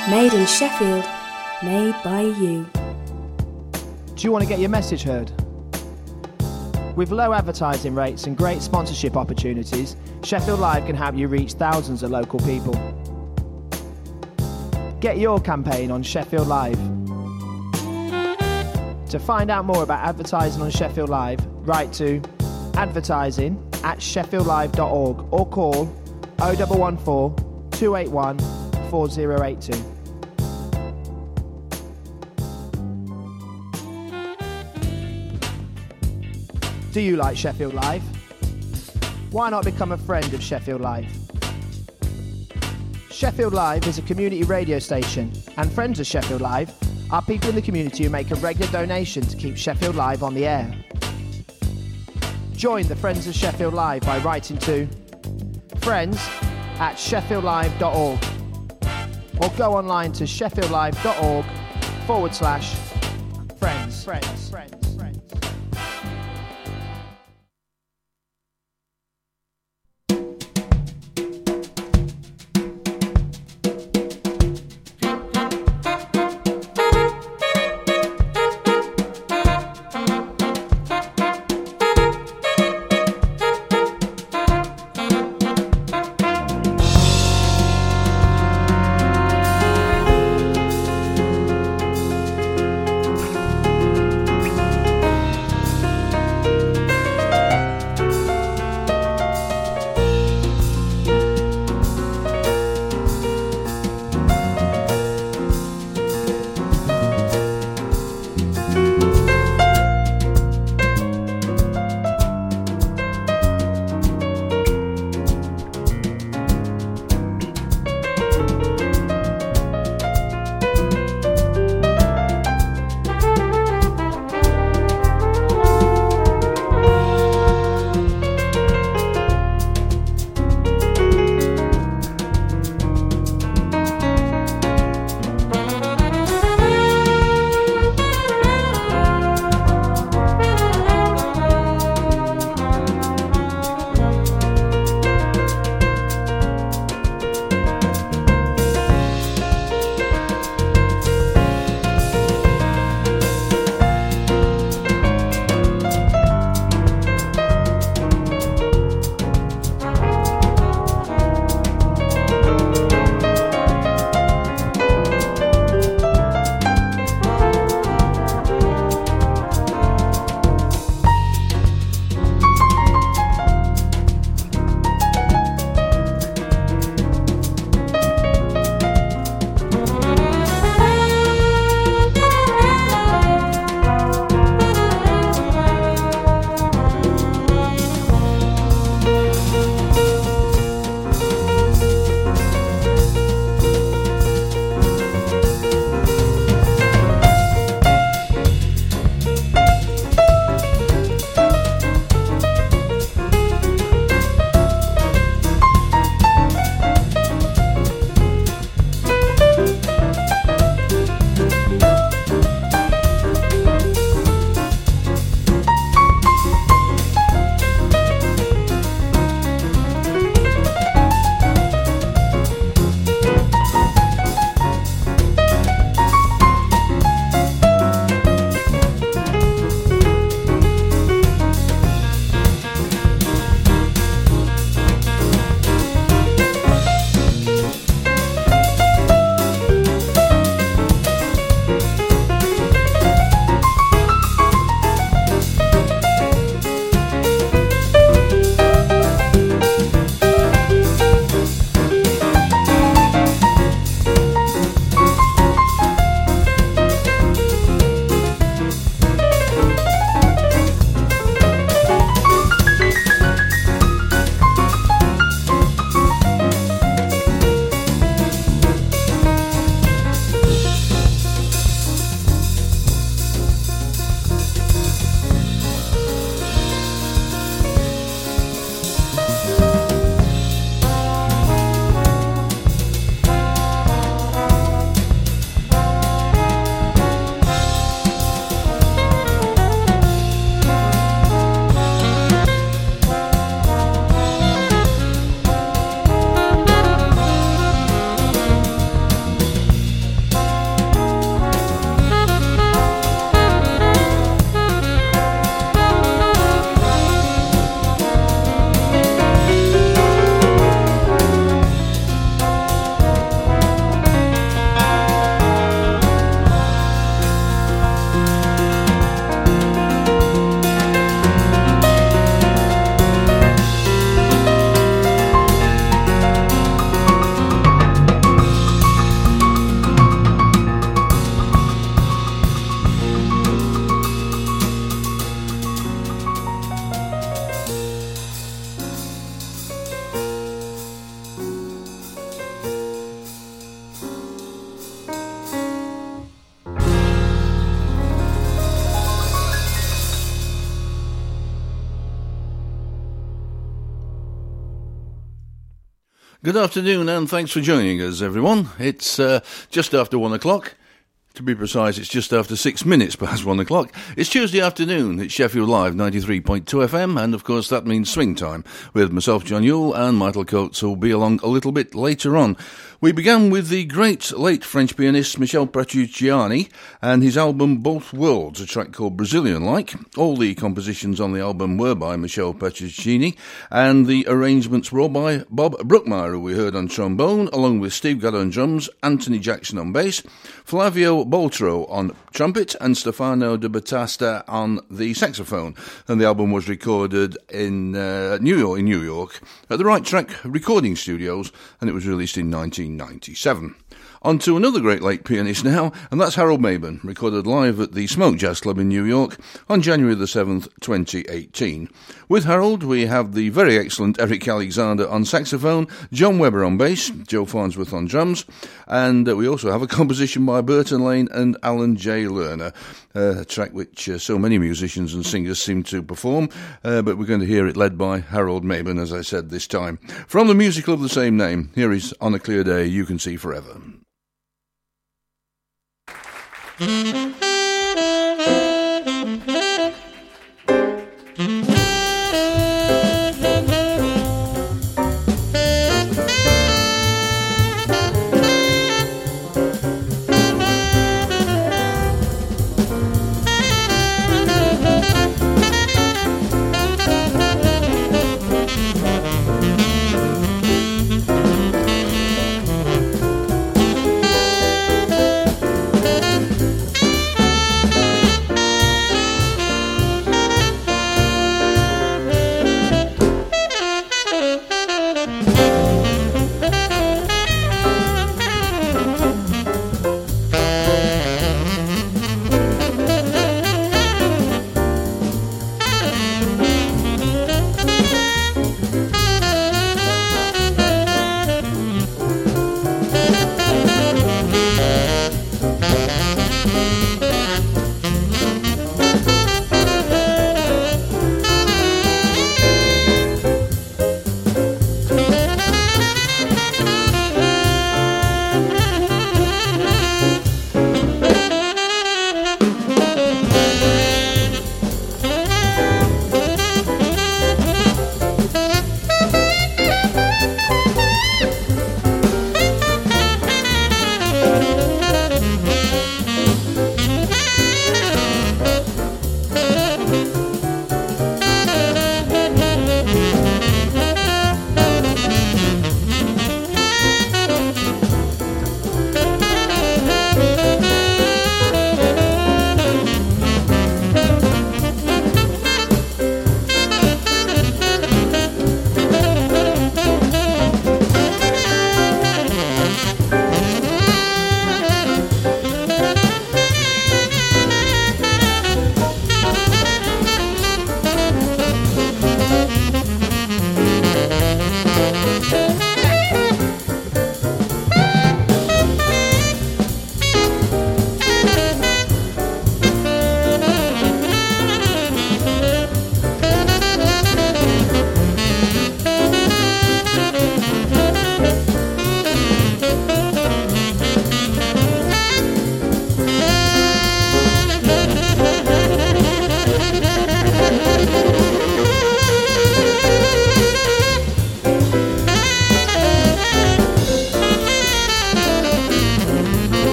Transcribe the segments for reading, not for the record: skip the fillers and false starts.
Made in Sheffield, made by you. Do you want to get your message heard? With low advertising rates and great sponsorship opportunities, Sheffield Live can help you reach thousands of local people. Get your campaign on Sheffield Live. To find out more about advertising on Sheffield Live, write to advertising@sheffieldlive.org or call 0114 281 4082. Do you like Sheffield Live? Why not become a friend of Sheffield Live? Sheffield Live is a community radio station, and friends of Sheffield Live are people in the community who make a regular donation to keep Sheffield Live on the air. Join the Friends of Sheffield Live by writing to friends@sheffieldlive.org or go online to sheffieldlive.org/friends. Good afternoon and thanks for joining us, everyone. It's just after 1 o'clock. To be precise, it's just after 6 minutes past 1 o'clock. It's Tuesday afternoon. It's Sheffield Live 93.2 FM, and of course that means swing time with myself, John Yule, and Michael Coates, who will be along a little bit later on. We began with the great late French pianist Michel Petrucciani and his album Both Worlds, a track called Brazilian Like. All the compositions on the album were by Michel Petrucciani, and the arrangements were all by Bob Brookmeyer, who we heard on trombone, along with Steve Gadd on drums, Anthony Jackson on bass, Flavio Boltro on trumpet, and Stefano de Battista on the saxophone. And the album was recorded in New York, at the Right Track Recording Studios, and it was released in 1997. On to another great late pianist now, and that's Harold Mabern, recorded live at the Smoke Jazz Club in New York on January the 7th, 2018. With Harold, we have the very excellent Eric Alexander on saxophone, John Webber on bass, Joe Farnsworth on drums, and we also have a composition by Burton Lane and Alan J. Lerner, a track which so many musicians and singers seem to perform, but we're going to hear it led by Harold Mabern, as I said this time. From the musical of the same name, here is On a Clear Day You Can See Forever.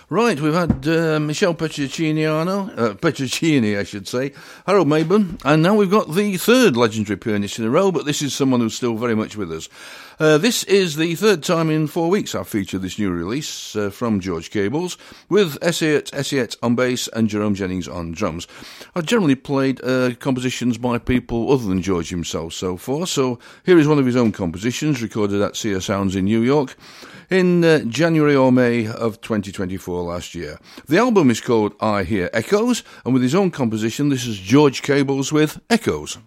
Right, we've had Michelle Petricini, I should say, Harold Mayburn, and now we've got the third legendary pianist in a row, but this is someone who's still very much with us. This is the third time in 4 weeks I've featured this new release from George Cables, with Essiet on bass and Jerome Jennings on drums. I've generally played compositions by people other than George himself so far, so here is one of his own compositions recorded at Sia Sounds in New York in January or May of 2024 last year. The album is called I Hear Echoes, and with his own composition, this is George Cables with Echoes.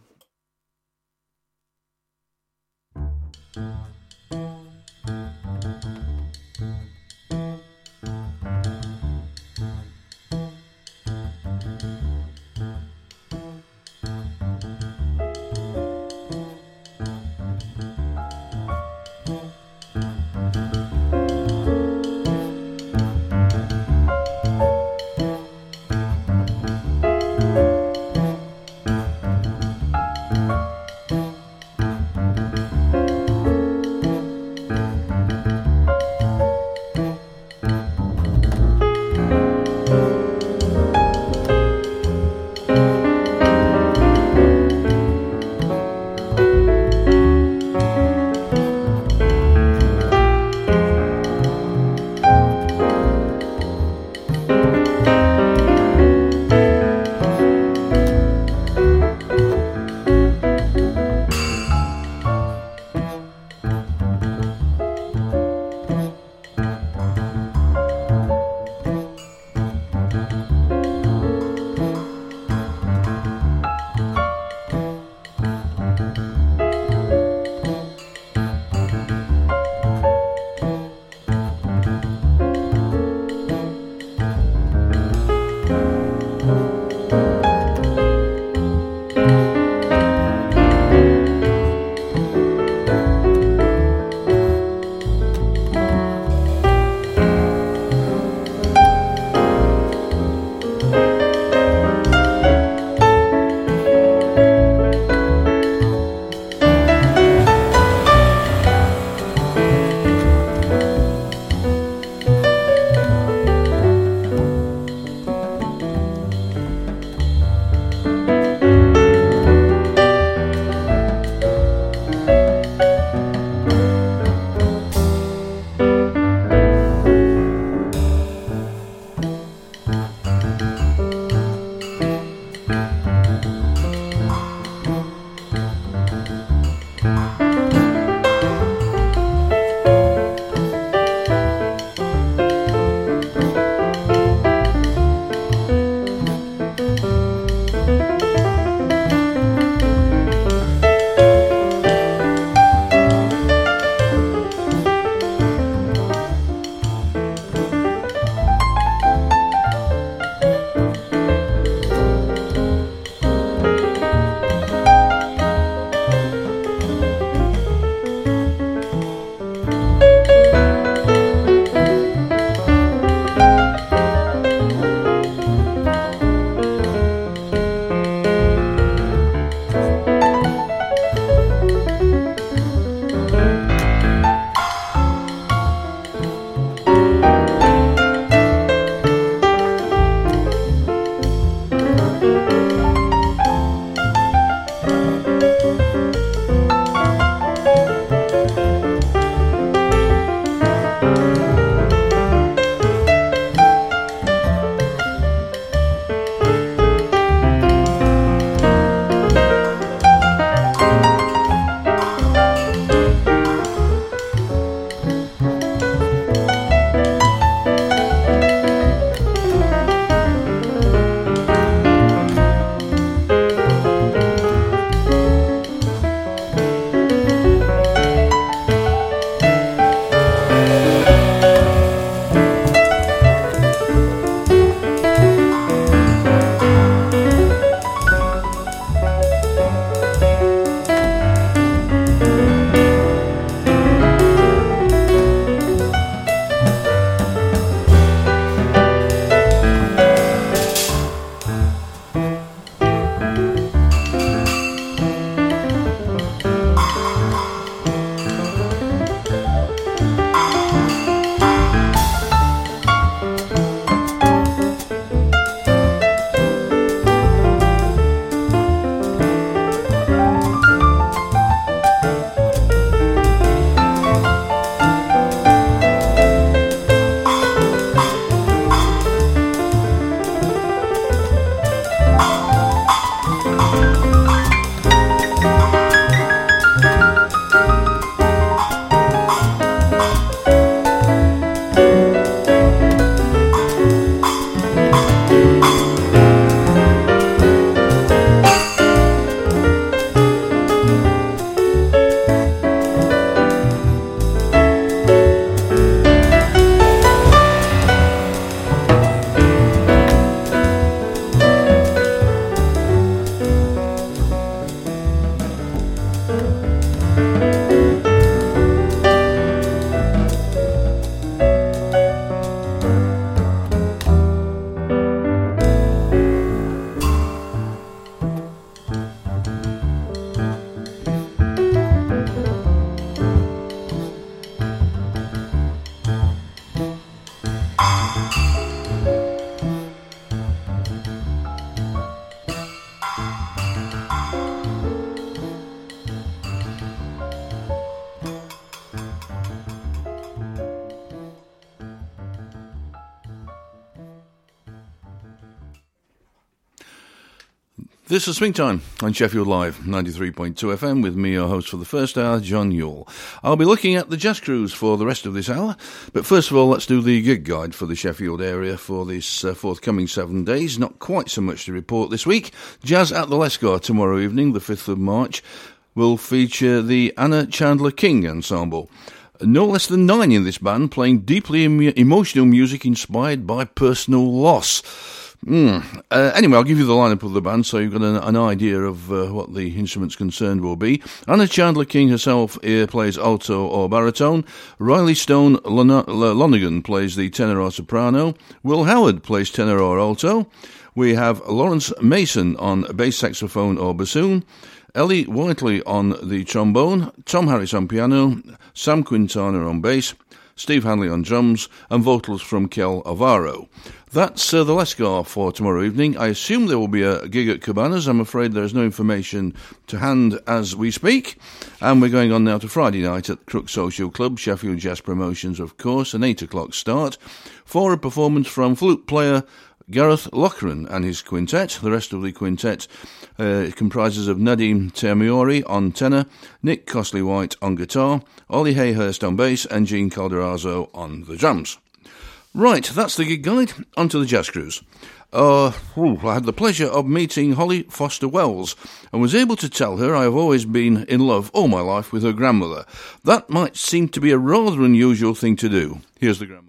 This is Swing Time on Sheffield Live 93.2 FM with me, your host for the first hour, John Yule. I'll be looking at the Jazz Cruise for the rest of this hour, but first of all, let's do the gig guide for the Sheffield area for this forthcoming 7 days. Not quite so much to report this week. Jazz at the Lescar tomorrow evening, the 5th of March, will feature the Anna Chandler King Ensemble. No less than 9 in this band, playing deeply emotional music inspired by personal loss. Anyway, I'll give you the lineup of the band so you've got an idea of what the instruments concerned will be. Anna Chandler King herself plays alto or baritone. Riley Stone Lonergan plays the tenor or soprano. Will Howard plays tenor or alto. We have Lawrence Mason on bass saxophone or bassoon. Ellie Whiteley on the trombone. Tom Harris on piano. Sam Quintana on bass. Steve Hanley on drums, and vocals from Kel Avaro. That's the Lescar for tomorrow evening. I assume there will be a gig at Cabanas. I'm afraid there is no information to hand as we speak. And we're going on now to Friday night at Crook Social Club, Sheffield Jazz Promotions, of course, an 8 o'clock start, for a performance from flute player Gareth Loughran and his quintet. The rest of the quintet comprises of Nadim Termiori on tenor, Nick Costley-White on guitar, Ollie Hayhurst on bass, and Gene Calderazzo on the drums. Right, that's the gig guide. On to the Jazz Cruise. I had the pleasure of meeting Holly Foster Wells and was able to tell her I have always been in love all my life with her grandmother. That might seem to be a rather unusual thing to do. Here's the grandmother.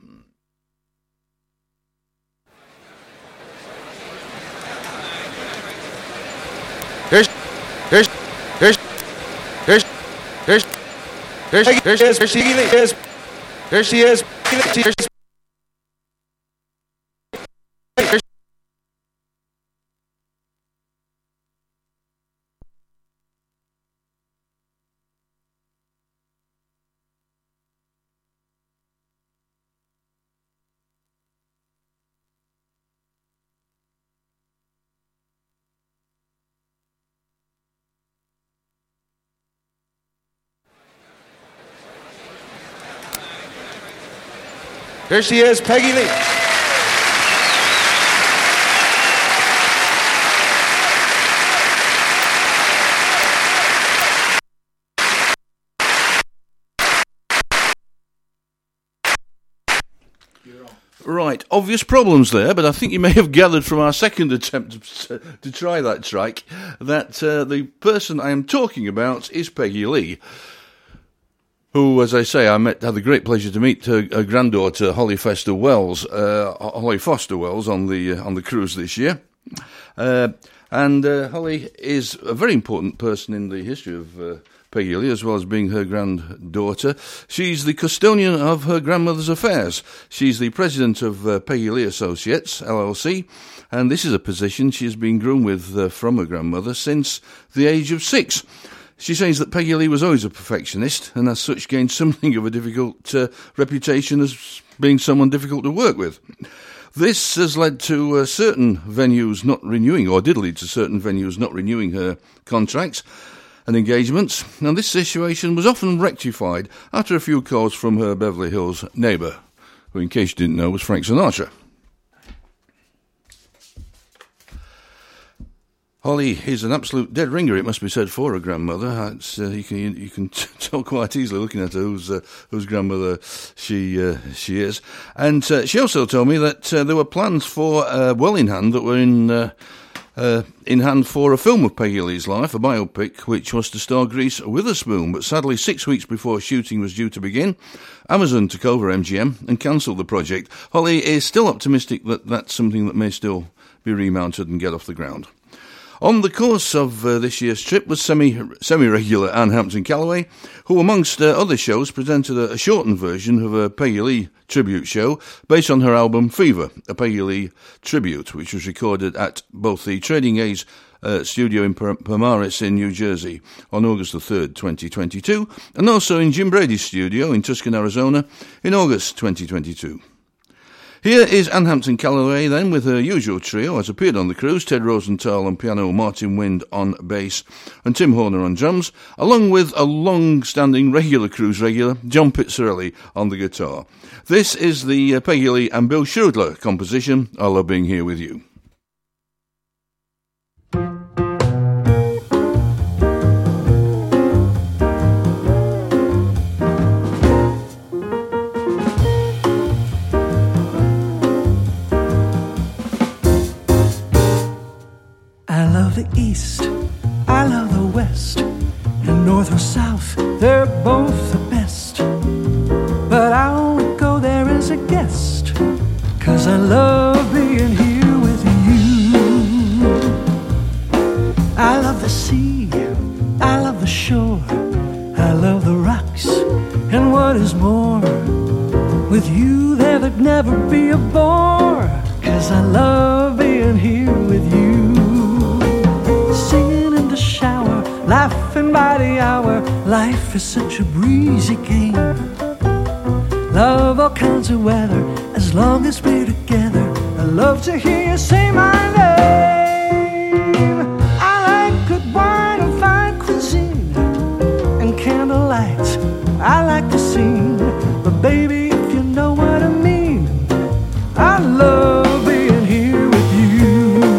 There she is. There she is, Peggy Lee. Right, obvious problems there, but I think you may have gathered from our second attempt to try that track that the person I am talking about is Peggy Lee, who, as I say, had the great pleasure to meet her granddaughter Holly Foster Wells on the cruise this year, and Holly is a very important person in the history of Peggy Lee, as well as being her granddaughter. She's the custodian of her grandmother's affairs. She's the president of Peggy Lee Associates, LLC, and this is a position she has been groomed with from her grandmother since the age of 6. She says that Peggy Lee was always a perfectionist and as such gained something of a difficult reputation as being someone difficult to work with. This has led to certain venues not renewing, or did lead to certain venues not renewing her contracts and engagements, and this situation was often rectified after a few calls from her Beverly Hills neighbour, who, in case you didn't know, was Frank Sinatra. Holly is an absolute dead ringer, it must be said, for her grandmother. You can tell quite easily looking at her whose grandmother she is. And she also told me that there were plans for well in hand that were in hand for a film of Peggy Lee's life, a biopic, which was to star Reese Witherspoon. But sadly, 6 weeks before shooting was due to begin, Amazon took over MGM and cancelled the project. Holly is still optimistic that that's something that may still be remounted and get off the ground. On the course of this year's trip was semi-regular Anne Hampton-Callaway, who, amongst other shows, presented a shortened version of a Peggy Lee tribute show based on her album Fever, a Peggy Lee tribute, which was recorded at both the Trading A's studio in Pomaris in New Jersey on August the 3rd, 2022, and also in Jim Brady's studio in Tucson, Arizona in August 2022. Here is Anne Hampton-Callaway then with her usual trio as appeared on the cruise: Ted Rosenthal on piano, Martin Wind on bass and Tim Horner on drums, along with a long-standing cruise regular, John Pizzarelli on the guitar. This is the Peggy Lee and Bill Schroedler composition, I Love Being Here With You. 'cause I love being here with you. I love the sea, I love the shore, I love the rocks, and what is more, with you there'd never be a bore, 'cause I love being here with you. Singing in the shower, laughing by the hour, life is such a breezy game. Love all kinds of weather, as long as we're together. I love to hear you say my name. I like good wine and fine cuisine and candlelight. I like to sing, but baby, if you know what I mean, I love being here with you.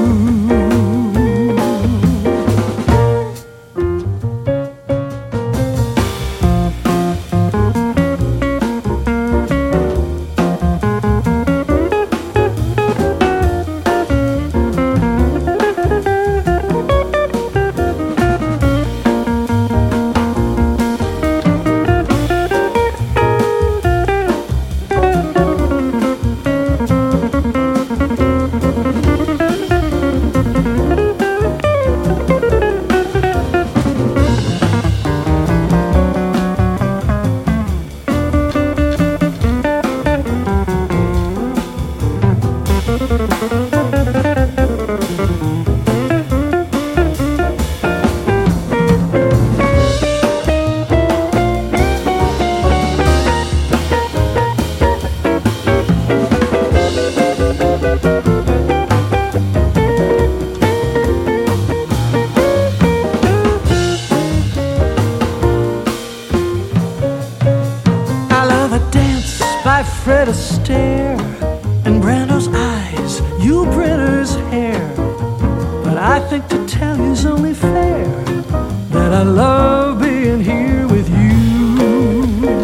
Fred Astaire and Brando's eyes, you Brenner's hair. But I think to tell you's only fair that I love being here with you.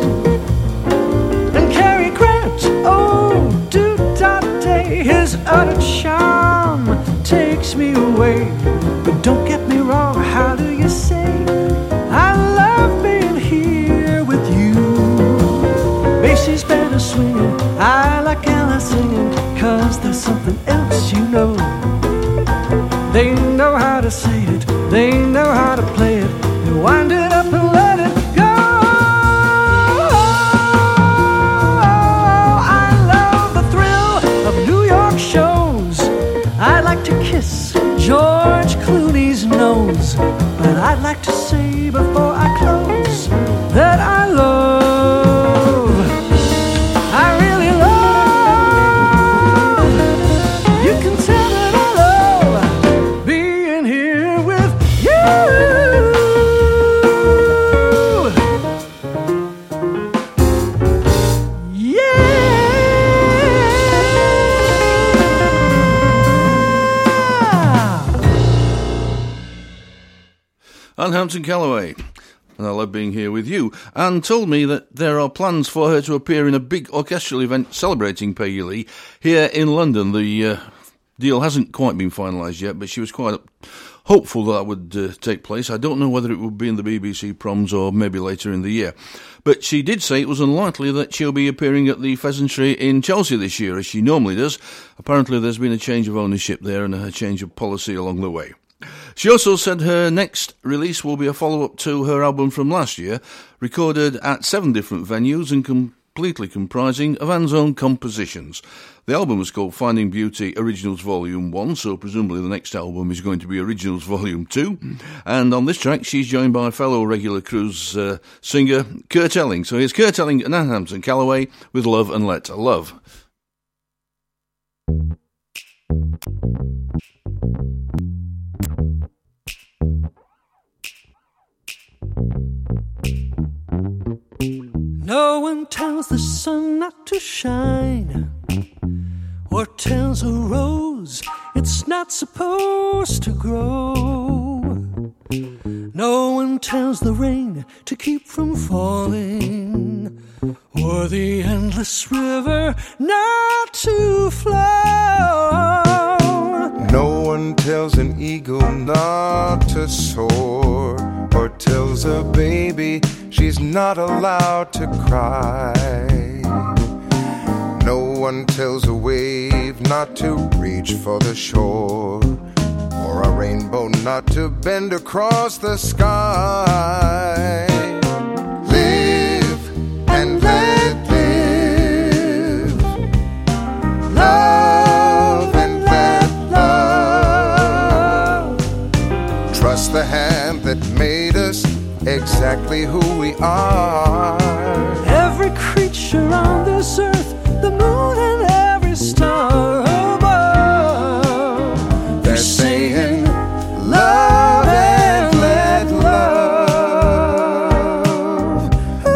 And Cary Grant, oh, do-da-day, his utter charm takes me away. But don't get me wrong, how do you say I love being here with you? Basie's band is swinging, I like Ella singing, 'cause there's something else you know. They know how to say it, they know how to play it, they wind it up and let it go. I love the thrill of New York shows. I like to kiss George Clooney's nose, but I'd like to say before I close that I love, I really love, you can tell that I love being here with you. Anne Hampton-Callaway, and I love being here with you. Anne told me that there are plans for her to appear in a big orchestral event celebrating Peggy Lee here in London. The deal hasn't quite been finalised yet, but she was quite hopeful that would take place. I don't know whether it would be in the BBC Proms or maybe later in the year. But she did say it was unlikely that she'll be appearing at the Pheasantry in Chelsea this year, as she normally does. Apparently there's been a change of ownership there and a change of policy along the way. She also said her next release will be a follow-up to her album from last year, recorded at 7 different venues and completely comprising of Anne's own compositions. The album was called Finding Beauty Originals Volume 1, so presumably the next album is going to be Originals Volume 2. And on this track, she's joined by fellow regular cruise singer Kurt Elling. So here's Kurt Elling and Anne Hampton-Callaway with Love and Let Love. No one tells the sun not to shine, or tells a rose it's not supposed to grow. No one tells the rain to keep from falling, or the endless river not to flow. No one tells an eagle not to soar, or tells a baby she's not allowed to cry. No one tells a wave not to reach for the shore, or a rainbow not to bend across the sky. Live and let live. Love and let love. Trust the hand that made us exactly who we are. Every creature on this earth, the moon and every star above, they're saying love and let love.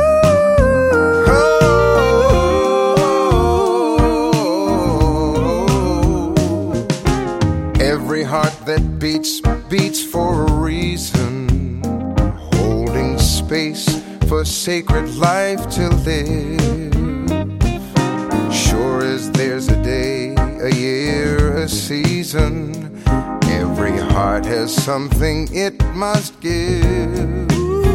Oh. Every heart that beats for a reason, holding space for sacred life to live. Sure as there's a day, a year, a season, every heart has something it must give.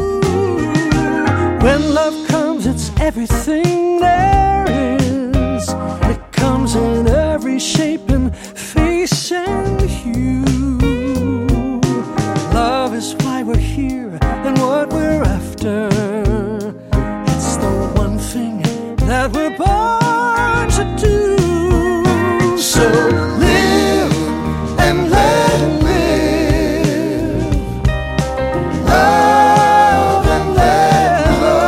When love comes, it's everything there is. It comes in every shape and face and hue. Love is why we're here and what we're after. It's the one thing that we're born to do. So live and let live. Love and let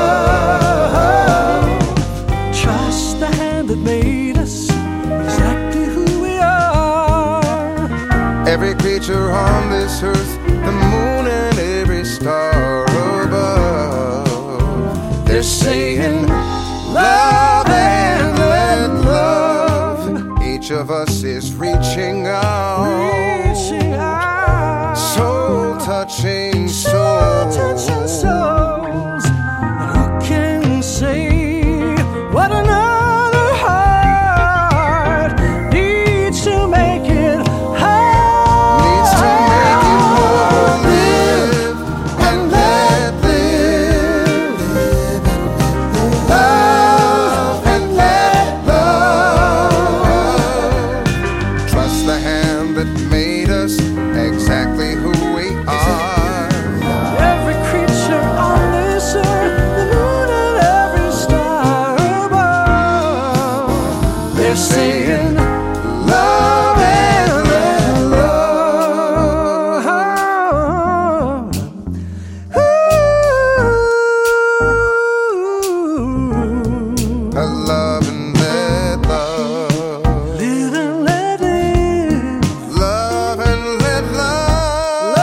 love. Trust the hand that made us exactly who we are. Every creature on this earth, the moon and every star above, they're saying love and let love. Each of us is reaching out, soul touching souls. And who can say what another heart needs to make it whole? Needs to make it whole. Live and let live. Love and let love. Trust the hand that made us exactly who we are. Every creature on this earth, the moon and every star above, they're saying love and let love. Ooh. Love and let love. Live and let live. Love and let love.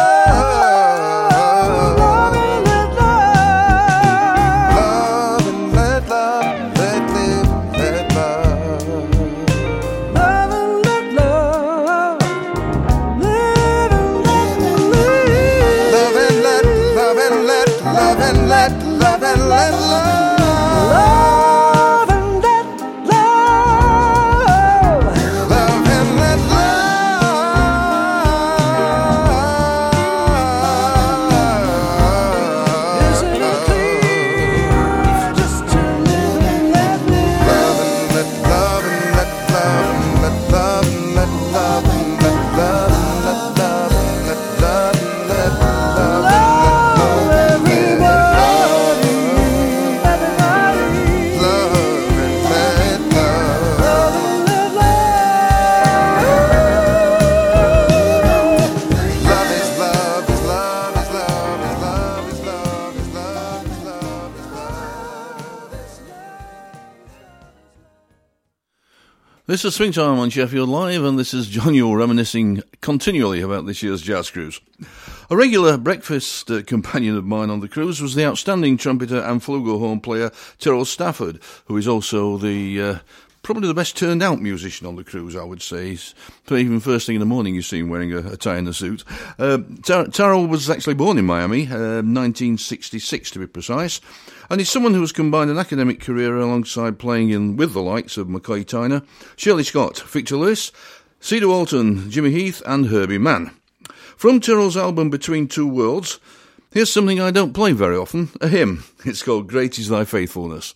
Love and let love. Love and let love. Let live, let love. Love and let love. Live and let live. Love and let, love and let, love and let, love and let love. Love and let love. Love and let love. Isn't it clear just to live and let live? Love and let love and let love and let love and let love and let love and let love and let love and let love. Love everybody, everybody. Love and let love. Love and let love. Love is love is love is love is love is love is love is love is love. This is Springtime on Sheffield Live, and this is John Yule reminiscing continually about this year's jazz cruise. A regular breakfast companion of mine on the cruise was the outstanding trumpeter and flugelhorn player Tyrrell Stafford, who is also the probably the best turned out musician on the cruise, I would say. Even first thing in the morning you see him wearing a tie and a suit. Tyrrell was actually born in Miami, 1966 to be precise, and he's someone who has combined an academic career alongside playing with the likes of McCoy Tyner, Shirley Scott, Victor Lewis, Cedar Walton, Jimmy Heath and Herbie Mann. From Tyrrell's album Between Two Worlds, here's something I don't play very often, a hymn. It's called Great Is Thy Faithfulness.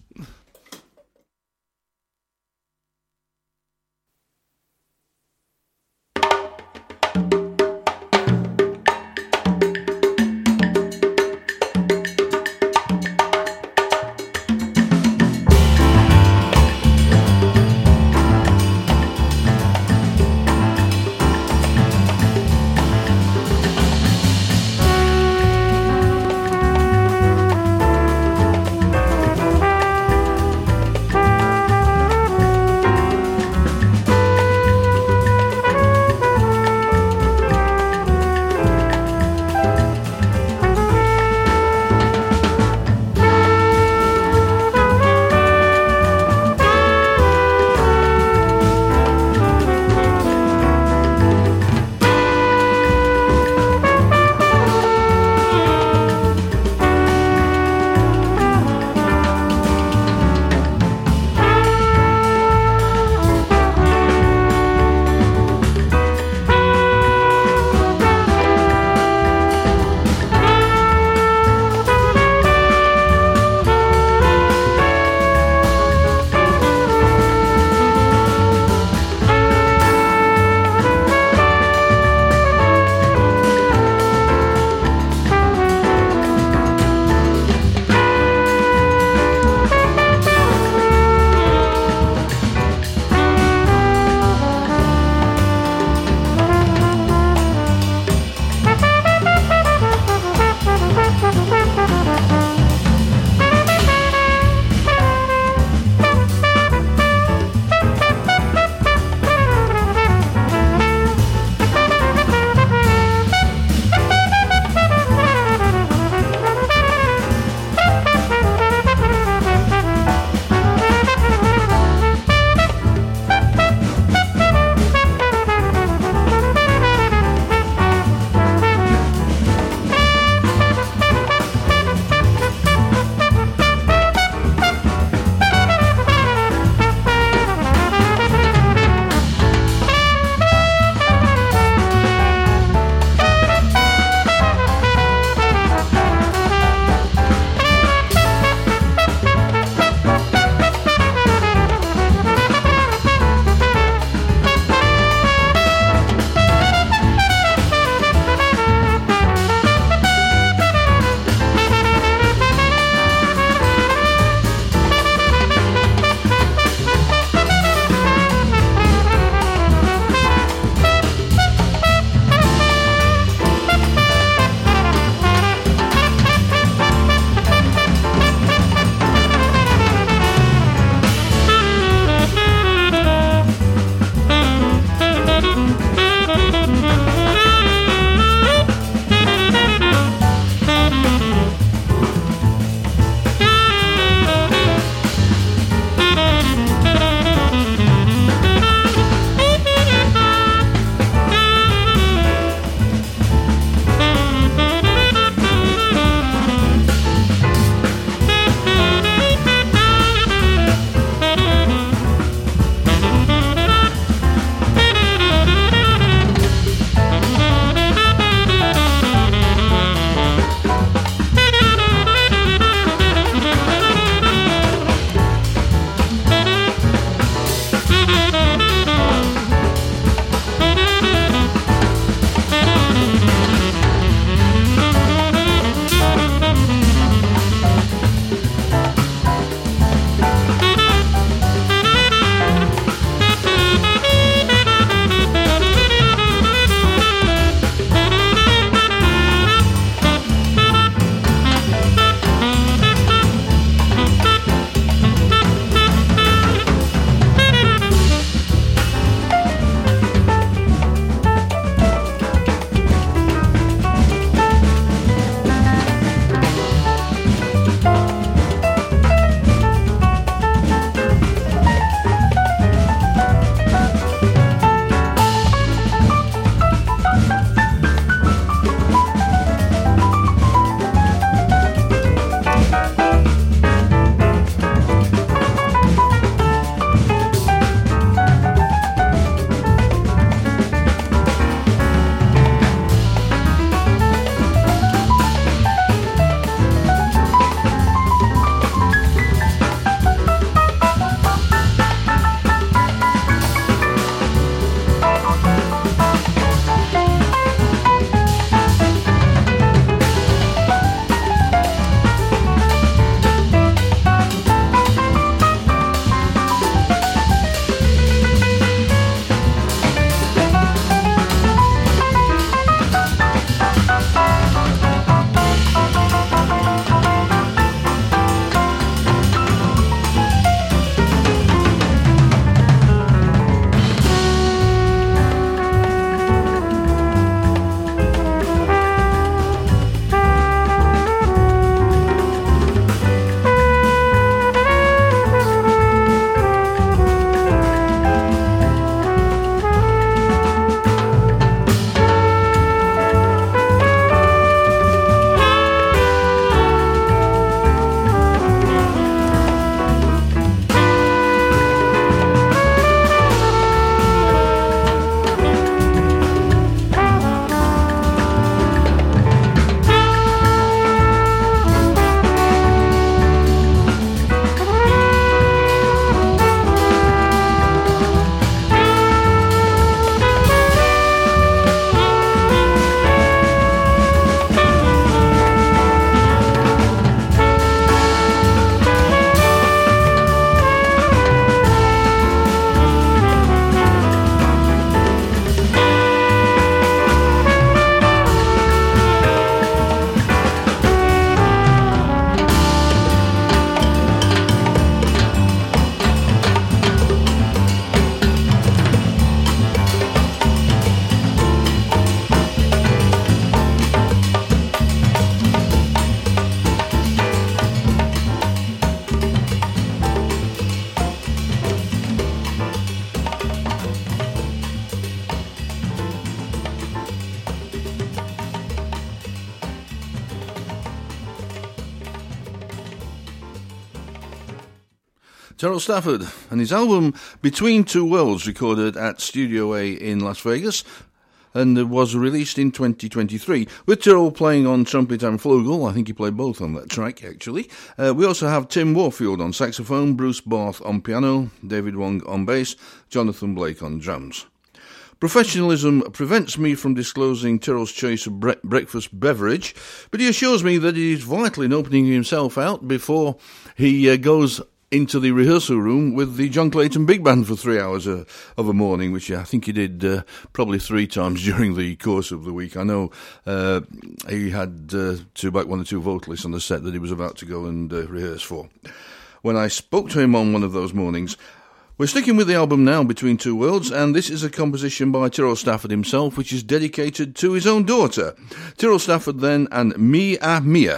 Terrell Stafford and his album Between Two Worlds, recorded at Studio A in Las Vegas, and it was released in 2023, with Terrell playing on trumpet and flugel. I think he played both on that track, actually. We also have Tim Warfield on saxophone, Bruce Barth on piano, David Wong on bass, Jonathan Blake on drums. Professionalism prevents me from disclosing Terrell's choice of breakfast beverage, but he assures me that he is vital in opening himself out before he goes into the rehearsal room with the John Clayton Big Band for 3 hours of a morning, which I think he did probably 3 times during the course of the week. I know he had about 1 or 2 vocalists on the set that he was about to go and rehearse for. When I spoke to him on one of those mornings, we're sticking with the album now, Between Two Worlds, and this is a composition by Terrell Stafford himself, which is dedicated to his own daughter. Terrell Stafford then, and Mia Mia.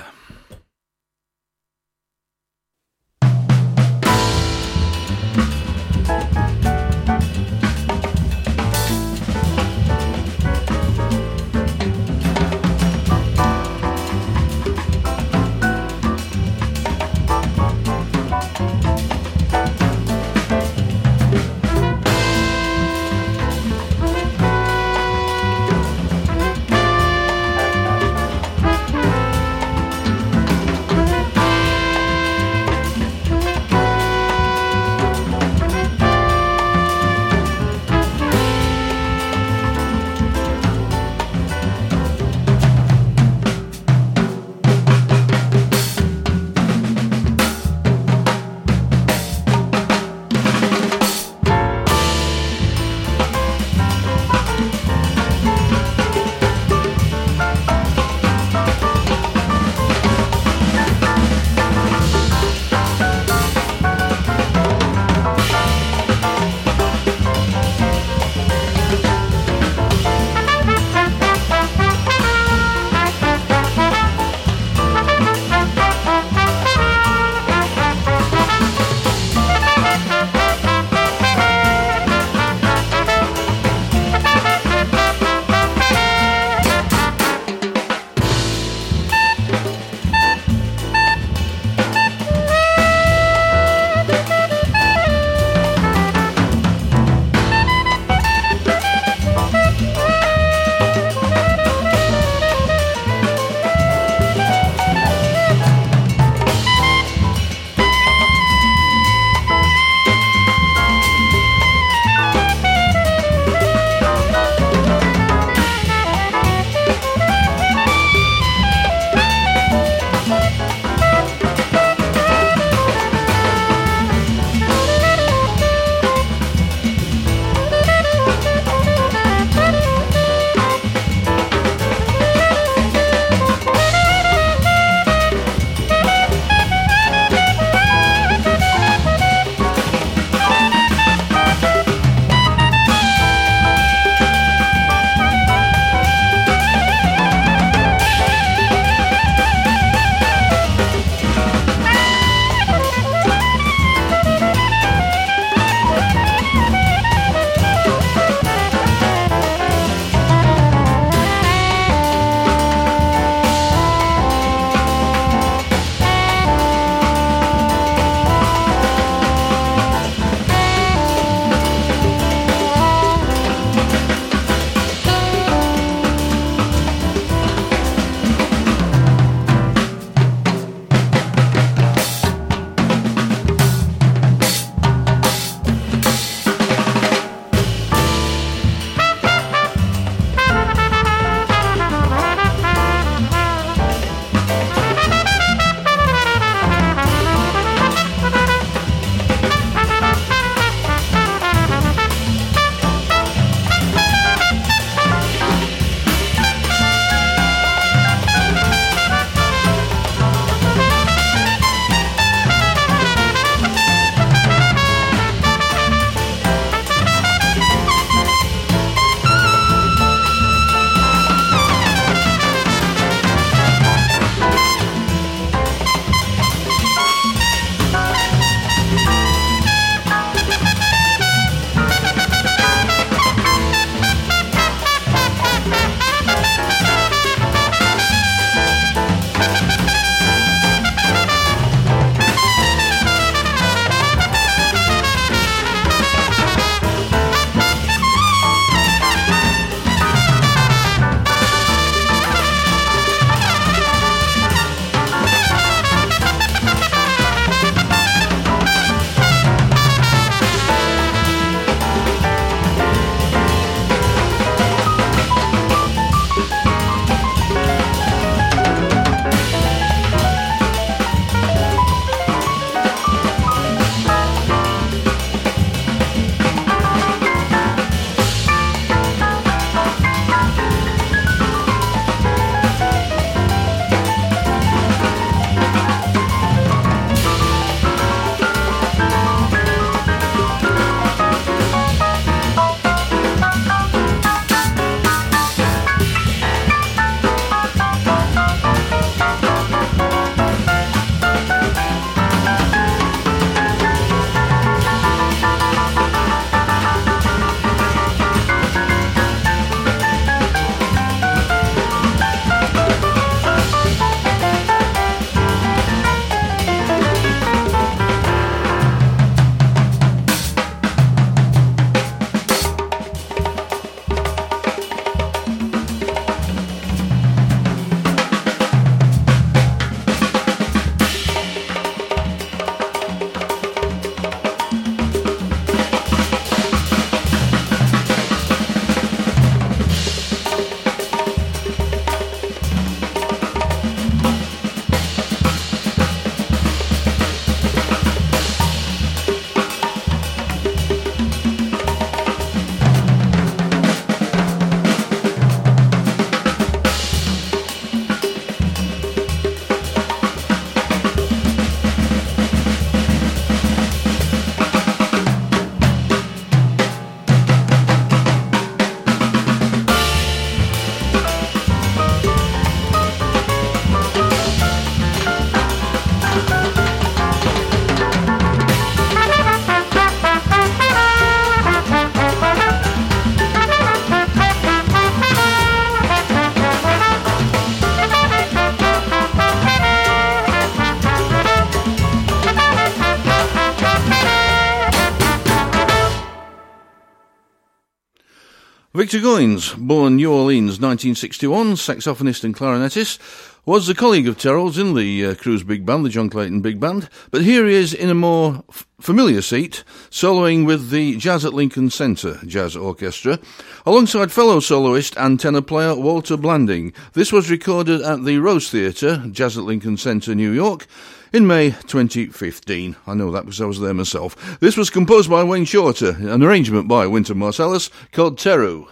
Victor Goines, born New Orleans 1961, saxophonist and clarinetist, was a colleague of Terrell's in the Cruise Big Band, the John Clayton Big Band, but here he is in a more familiar seat, soloing with the Jazz at Lincoln Center Jazz Orchestra, alongside fellow soloist and tenor player Walter Blanding. This was recorded at the Rose Theatre, Jazz at Lincoln Center, New York, in May 2015. I know that because I was there myself. This was composed by Wayne Shorter, an arrangement by Wynton Marsalis called Teru.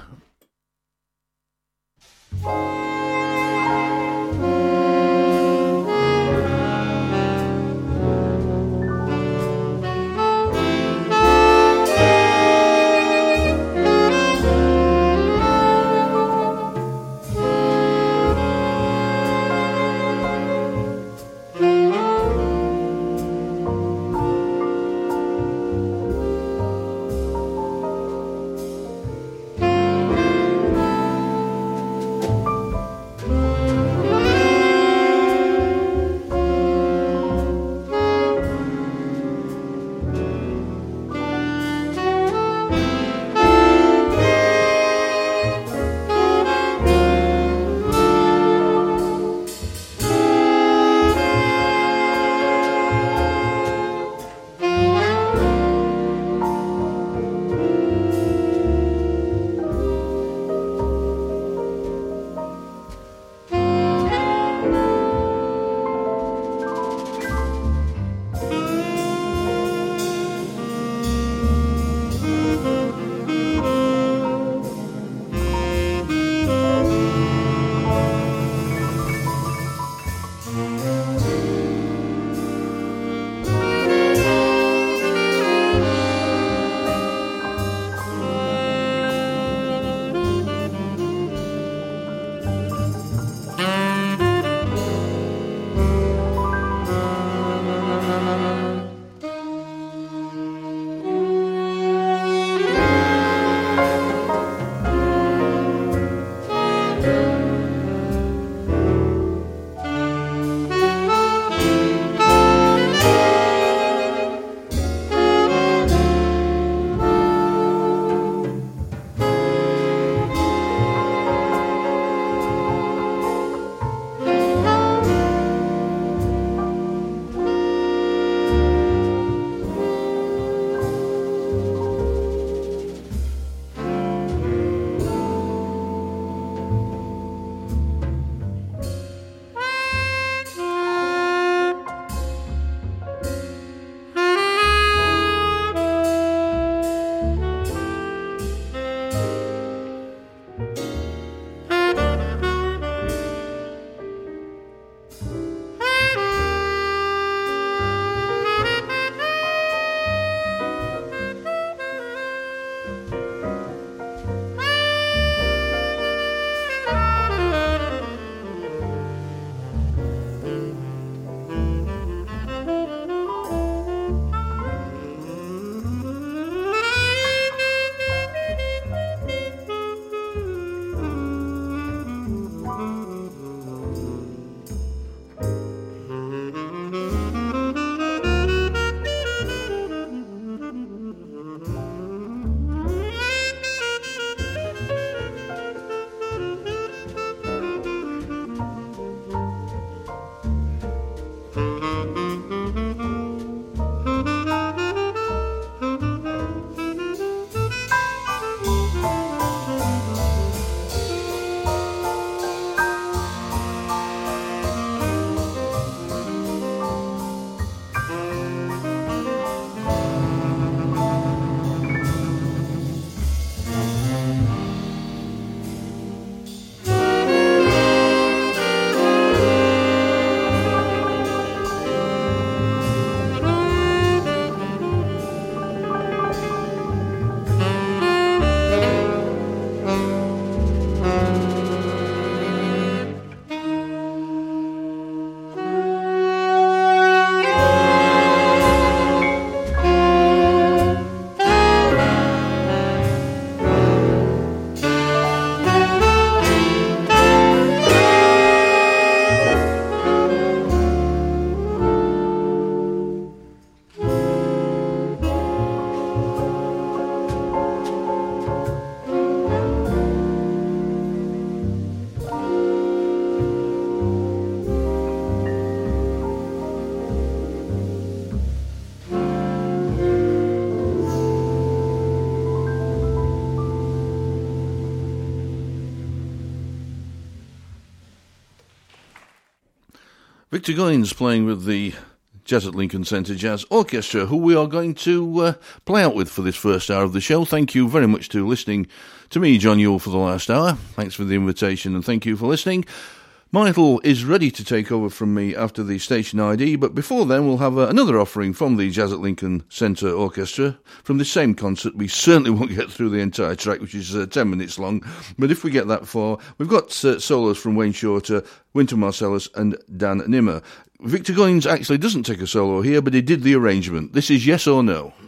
Victor Goines playing with the Jazz at Lincoln Centre Jazz Orchestra, who we are going to play out with for this first hour of the show. Thank you very much to listening to me, John Yule, for the last hour. Thanks for the invitation and thank you for listening. Michael is ready to take over from me after the station ID, but before then we'll have another offering from the Jazz at Lincoln Centre Orchestra from this same concert. We certainly won't get through the entire track, which is 10 minutes long, but if we get that far, we've got solos from Wayne Shorter, Wynton Marsalis and Dan Nimmer. Victor Goines actually doesn't take a solo here, but he did the arrangement. This is Yes or No.